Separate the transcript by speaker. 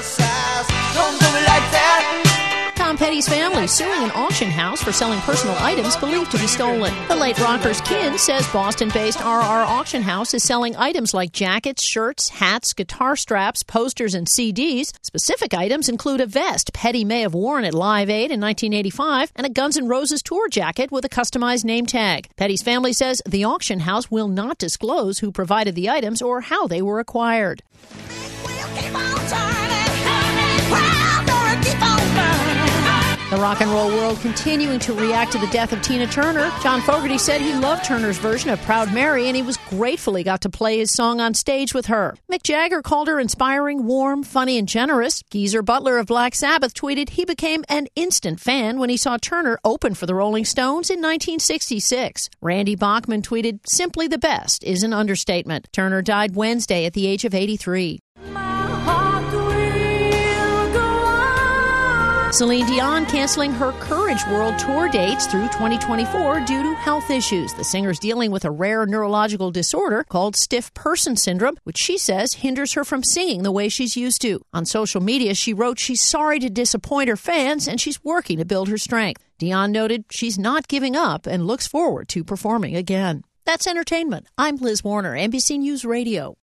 Speaker 1: size. Don't do me like that.
Speaker 2: Tom Petty's family suing an auction house for selling personal items believed to be stolen. The late rocker's kin says Boston-based RR Auction House is selling items like jackets, shirts, hats, guitar straps, posters, and CDs. Specific items include a vest Petty may have worn at Live Aid in 1985 and a Guns N' Roses tour jacket with a customized name tag. Petty's family says the auction house will not disclose who provided the items or how they were acquired. The rock and roll world continuing to react to the death of Tina Turner. John Fogerty said he loved Turner's version of Proud Mary and he was grateful he got to play his song on stage with her. Mick Jagger called her inspiring, warm, funny, and generous. Geezer Butler of Black Sabbath tweeted he became an instant fan when he saw Turner open for the Rolling Stones in 1966. Randy Bachman tweeted, "Simply the best is an understatement." Turner died Wednesday at the age of 83. Celine Dion canceling her Courage World Tour dates through 2024 due to health issues. The singer's dealing with a rare neurological disorder called stiff person syndrome, which she says hinders her from singing the way she's used to. On social media, she wrote she's sorry to disappoint her fans and she's working to build her strength. Dion noted she's not giving up and looks forward to performing again. That's entertainment. I'm Liz Warner, NBC News Radio.